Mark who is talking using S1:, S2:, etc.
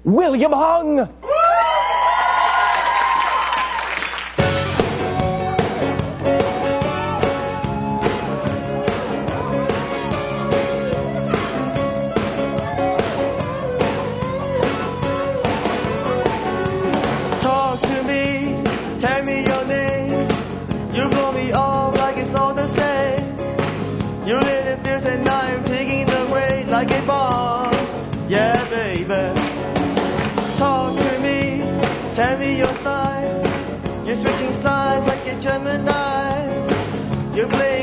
S1: William Hung.
S2: Talk to me, tell me your name. You blow me off like it's all the same. You lit it fierce and I'm taking away like a bomb. Yeah, baby. Talk to me, tell me your side. You're switching sides like a Gemini. You play